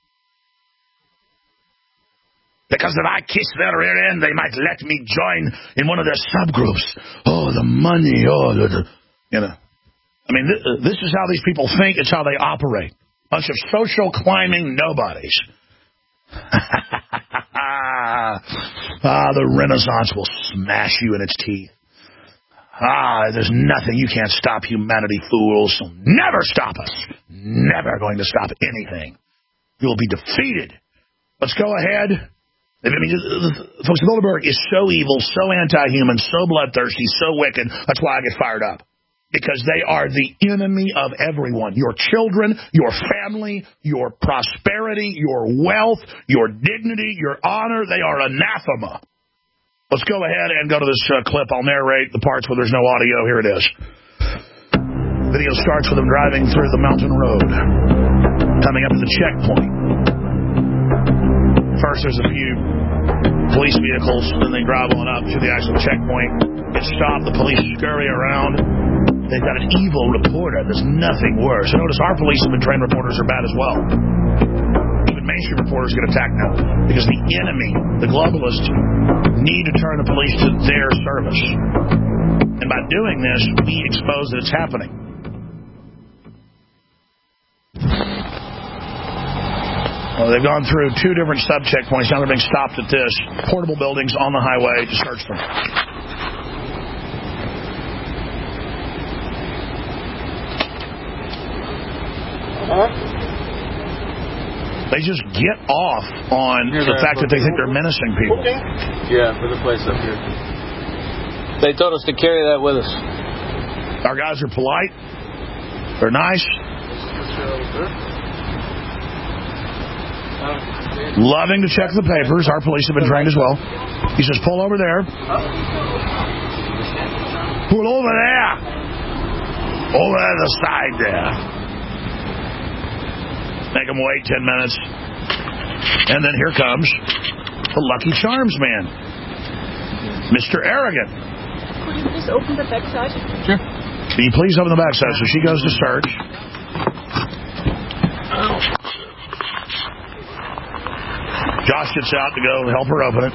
S3: Because if I kiss their rear end, they might let me join in one of their subgroups. Oh, the money. Oh, you know. I mean, this is how these people think. It's how they operate. Bunch of social climbing nobodies. The Renaissance will smash you in its teeth. There's nothing. You can't stop humanity, fools. So never stop us. Never going to stop anything. You will be defeated. Let's go ahead. I mean, folks, Bilderberg is so evil, so anti-human, so bloodthirsty, so wicked. That's why I get fired up. because they are the enemy of everyone. Your children, your family, your prosperity, your wealth, your dignity, your honor, they are anathema. Let's go ahead and go to this clip. I'll narrate the parts where there's no audio. Here it is. Video starts with them driving through the mountain road, coming up to the checkpoint. First, there's a few police vehicles, then they drive on up to the actual checkpoint. Get stopped, the police scurry around. They've got an evil reporter. There's nothing worse. Notice our police have been trained reporters are bad as well. Even mainstream reporters get attacked now because the enemy, the globalists, need to turn the police to their service. And by doing this, we expose that it's happening. Well, they've gone through 2 different sub-checkpoints. Now they're being stopped at this. Portable buildings on the highway to search for them. They just get off on the fact that they think they're menacing people.
S6: Yeah, for the place up here. They told us to carry that with us.
S3: Our guys are polite. They're nice. Loving to check the papers. Our police have been trained as well. He says, pull over there. Pull over there. Over to the side there. Make them wait 10 minutes. And then here comes the Lucky Charms man. Mr. Arrogant.
S22: Could you please open the back side?
S3: Sure. Can you please open the back side? So she goes to search. Josh gets out to go help her open it.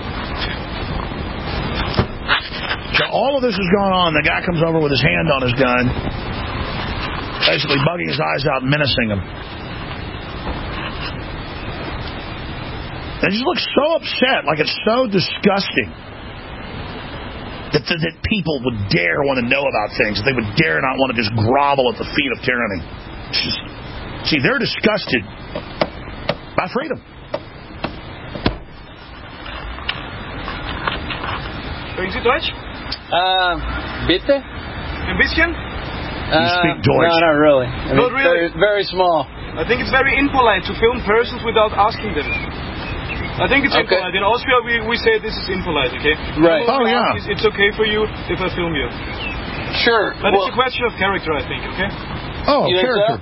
S3: So all of this is going on. The guy comes over with his hand on his gun, basically bugging his eyes out and menacing him. They just look so upset, like it's so disgusting that people would dare want to know about things, that they would dare not want to just grovel at the feet of tyranny. See, they're disgusted by freedom.
S23: Sprechen Sie Deutsch?
S6: Bitte?
S23: Ein bisschen?
S3: You speak Deutsch?
S6: No, not really.
S23: Not really?
S6: Very small.
S23: I think it's very impolite to film persons without asking them. I think it's impolite. In Austria, we say this is impolite, okay?
S6: Right.
S23: Oh, yeah. It's okay for you if I film you.
S6: Sure.
S23: But it's a question of character, I think, okay?
S3: Oh, character.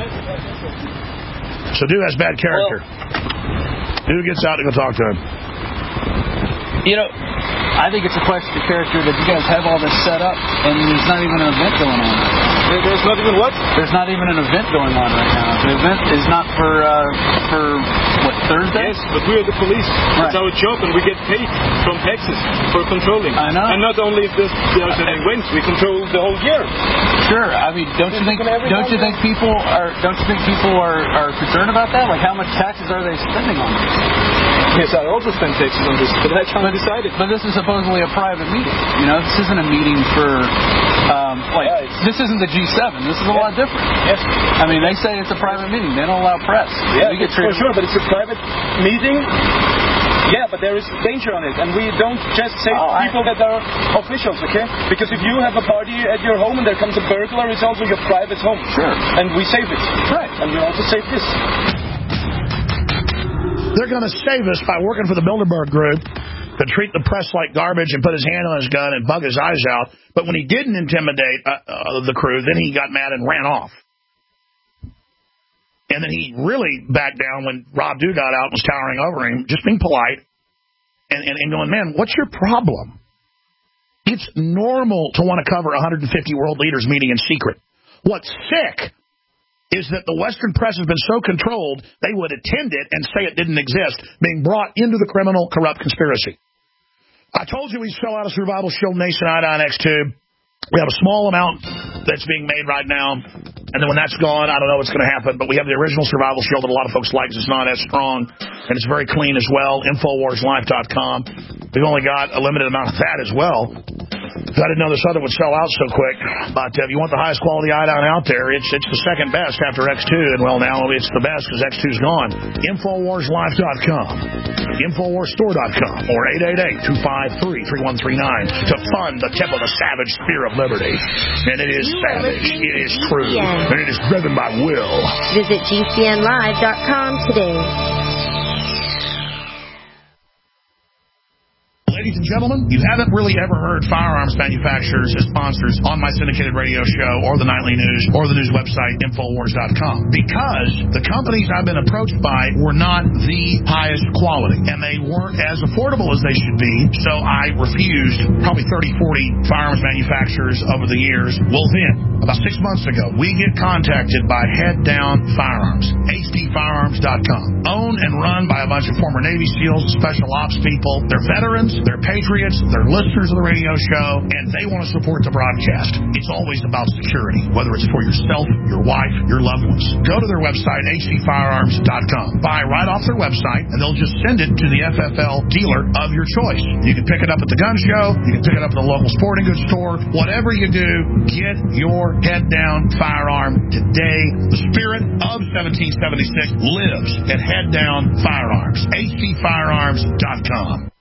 S3: So Dew has bad character. Dew gets out to go talk to him.
S6: You know, I think it's a question of character that you guys have all this set up, and there's not even an event going on.
S23: There's not even what?
S6: There's not even an event going on right now. The event is not for what, Thursday?
S23: Yes, but we are the police. Right. It's our job, and we get paid from taxes for controlling.
S6: I know.
S23: And not only there's an event, we control the whole year.
S6: Sure. I mean, don't you think people are concerned about that? Like, how much taxes are they spending on this?
S23: Yes, I also spend taxes on this, but I can't decide it.
S6: But this is supposedly a private meeting. You know, this isn't a meeting for, this isn't the G7. This is a lot different.
S23: Yes.
S6: I mean, they say it's a private meeting. They don't allow press.
S23: Yeah, we get for sure, but it's a private meeting. Yeah, but there is danger on it, and we don't just say people that are officials, okay? Because if you have a party at your home and there comes a burglar, it's also your private home.
S6: Sure.
S23: And we save it.
S6: Right.
S23: And we also save this.
S3: They're going to save us by working for the Bilderberg Group to treat the press like garbage and put his hand on his gun and bug his eyes out. But when he didn't intimidate the crew, then he got mad and ran off. And then he really backed down when Rob Dew got out and was towering over him, just being polite and going, man, what's your problem? It's normal to want to cover 150 world leaders meeting in secret. What's sick is that the Western press has been so controlled, they would attend it and say it didn't exist, being brought into the criminal, corrupt conspiracy. I told you we sell out a Survival Shield Nascent Iodine X tube. We have a small amount that's being made right now, and then when that's gone, I don't know what's going to happen, but we have the original Survival Shield that a lot of folks like. It's not as strong, and it's very clean as well. InfoWarsLife.com. We've only got a limited amount of that as well. I didn't know this other would sell out so quick. But if you want the highest quality iodine out there, it's the second best after X2. And, well, now it's the best because X2's gone. InfoWarsLife.com, InfoWarsStore.com, or 888-253-3139 to fund the tip of the savage spear of liberty. And it is savage. It is true. And it is driven by will.
S8: Visit GCNlive.com today.
S3: Ladies and gentlemen, you haven't really ever heard firearms manufacturers as sponsors on my syndicated radio show or the nightly news or the news website, Infowars.com, because the companies I've been approached by were not the highest quality, and they weren't as affordable as they should be, so I refused probably 30, 40 firearms manufacturers over the years. Well, then, about 6 months ago, we get contacted by Head Down Firearms, HDFirearms.com, owned and run by a bunch of former Navy SEALs and special ops people. They're veterans, they're patriots, they're listeners of the radio show, and they want to support the broadcast. It's always about security, whether it's for yourself, your wife, your loved ones. Go to their website, HDFirearms.com. Buy right off their website, and they'll just send it to the FFL dealer of your choice. You can pick it up at the gun show, you can pick it up at the local sporting goods store. Whatever you do, get your head down firearm today. The spirit of 1776 lives at Head Down Firearms, HDFirearms.com.